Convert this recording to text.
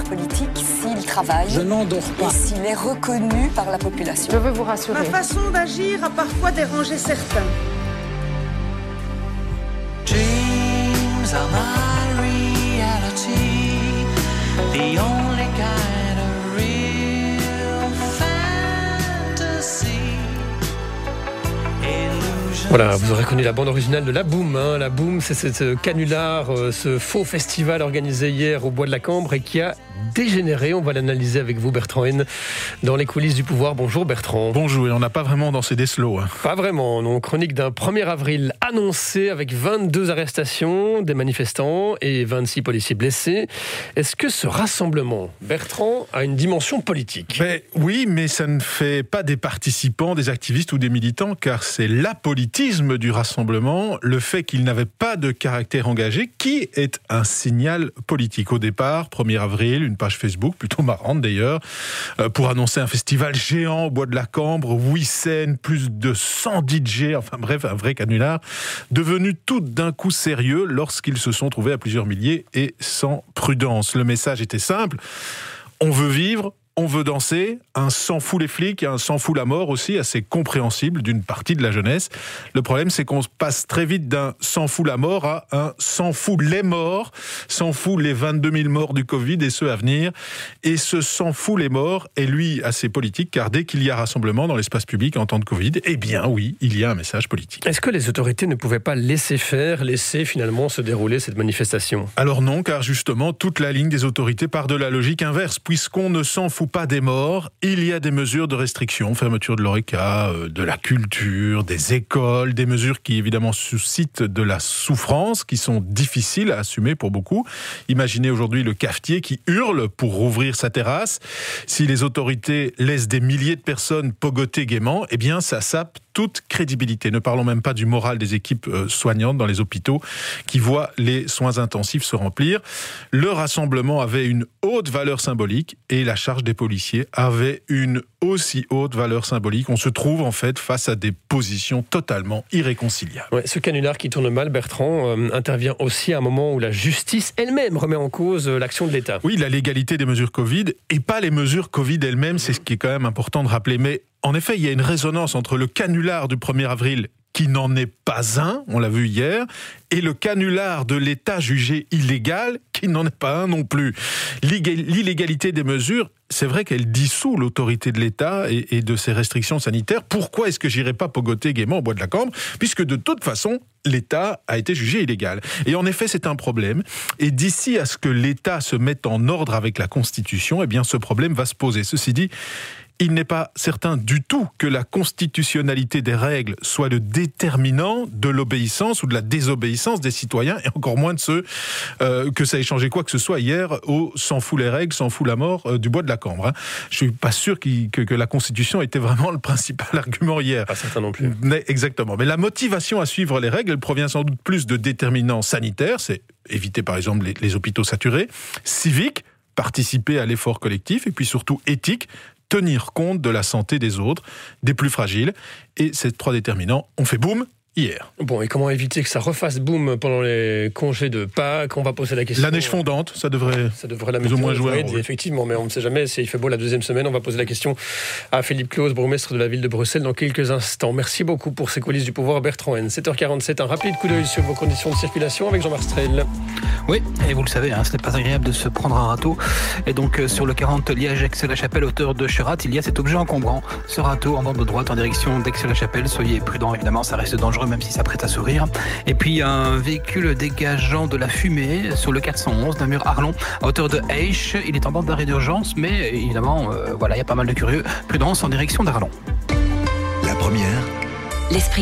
adversaire politique s'il travaille. Je n'endors pas. Et s'il est reconnu par la population. Je veux vous rassurer. Ma façon d'agir a parfois dérangé certains. Dreams are my reality, the only kind of real fantasy. Voilà, vous aurez connu la bande originale de La Boum. La Boum, c'est ce canular, ce faux festival organisé hier au Bois de la Cambre et qui a dégénéré. On va l'analyser avec vous, Bertrand Haine, dans les coulisses du pouvoir. Bonjour Bertrand. Bonjour, et on n'a pas vraiment dansé des slows. Pas vraiment, non. Chronique d'un 1er avril annoncé avec 22 arrestations des manifestants et 26 policiers blessés. Est-ce que ce rassemblement, Bertrand, a une dimension politique ? Oui, mais ça ne fait pas des participants, des activistes ou des militants, car c'est l'apolitisme du rassemblement, le fait qu'il n'avait pas de caractère engagé, qui est un signal politique. Au départ, 1er avril, une page Facebook, plutôt marrante d'ailleurs, pour annoncer un festival géant au Bois de la Cambre, 8 scènes, plus de 100 DJ, enfin bref, un vrai canular, devenu tout d'un coup sérieux lorsqu'ils se sont trouvés à plusieurs milliers et sans prudence. Le message était simple, on veut vivre, on veut danser, un s'en fout les flics et un s'en fout la mort aussi, assez compréhensible d'une partie de la jeunesse. Le problème, c'est qu'on passe très vite d'un s'en fout la mort à un s'en fout les morts, s'en fout les 22 000 morts du Covid et ceux à venir. Et ce s'en fout les morts est lui assez politique, car dès qu'il y a rassemblement dans l'espace public en temps de Covid, eh bien oui, il y a un message politique. Est-ce que les autorités ne pouvaient pas laisser faire, laisser finalement se dérouler cette manifestation ? Alors non, car justement, toute la ligne des autorités part de la logique inverse, puisqu'on ne s'en fout pas des morts, il y a des mesures de restriction, fermeture de l'ORECA, de la culture, des écoles, des mesures qui évidemment suscitent de la souffrance, qui sont difficiles à assumer pour beaucoup. Imaginez aujourd'hui le cafetier qui hurle pour rouvrir sa terrasse. Si les autorités laissent des milliers de personnes pogoter gaiement, eh bien ça sape toute crédibilité. Ne parlons même pas du moral des équipes soignantes dans les hôpitaux qui voient les soins intensifs se remplir. Le rassemblement avait une haute valeur symbolique et la charge des policiers avait une aussi haute valeur symbolique. On se trouve en fait face à des positions totalement irréconciliables. Ouais, ce canular qui tourne mal, Bertrand, intervient aussi à un moment où la justice elle-même remet en cause l'action de l'État. Oui, la légalité des mesures Covid et pas les mesures Covid elles-mêmes, c'est ce qui est quand même important de rappeler. Mais en effet, il y a une résonance entre le canular du 1er avril, qui n'en est pas un, on l'a vu hier, et le canular de l'État jugé illégal, qui n'en est pas un non plus. L'illégalité des mesures, c'est vrai qu'elle dissout l'autorité de l'État et de ses restrictions sanitaires. Pourquoi est-ce que j'irai pas pogoter gaiement au Bois de la Cambre ? Puisque de toute façon, l'État a été jugé illégal. Et en effet, c'est un problème. Et d'ici à ce que l'État se mette en ordre avec la Constitution, eh bien, ce problème va se poser. Ceci dit, il n'est pas certain du tout que la constitutionnalité des règles soit le déterminant de l'obéissance ou de la désobéissance des citoyens, et encore moins de ceux que ça ait changé quoi que ce soit hier au s'en fout les règles, s'en fout la mort du Bois de la Cambre. Je suis pas sûr que la Constitution était vraiment le principal argument hier. Pas certain non plus. Mais, exactement. Mais la motivation à suivre les règles, elle provient sans doute plus de déterminants sanitaires, c'est éviter par exemple les hôpitaux saturés, civiques, participer à l'effort collectif, et puis surtout éthique, tenir compte de la santé des autres, des plus fragiles. Et ces 3 déterminants ont fait boum hier. Bon, et comment éviter que ça refasse boum pendant les congés de Pâques ? On va poser la question. La neige fondante, ça devrait la plus ou moins jouer un rôle. Effectivement, mais on ne sait jamais s'il fait beau la 2e semaine. On va poser la question à Philippe Claus, bourgmestre de la ville de Bruxelles, dans quelques instants. Merci beaucoup pour ces coulisses du pouvoir, Bertrand Haine. 7h47, un rapide coup d'œil sur vos conditions de circulation avec Jean-Marc Strel. Oui, et vous le savez, ce n'est pas agréable de se prendre un râteau. Et donc, sur le 40 Liège-Aix-la-Chapelle, hauteur de Cherat, il y a cet objet encombrant. Ce râteau en bande de droite en direction d'Aix-la-Chapelle. Soyez prudents, évidemment, ça reste dangereux, même si ça prête à sourire. Et puis, un véhicule dégageant de la fumée sur le 411 d'un mur Arlon, à hauteur de Eich. Il est en bande d'arrêt d'urgence, mais évidemment, il y a pas mal de curieux. Prudence en direction d'Arlon. La première. L'esprit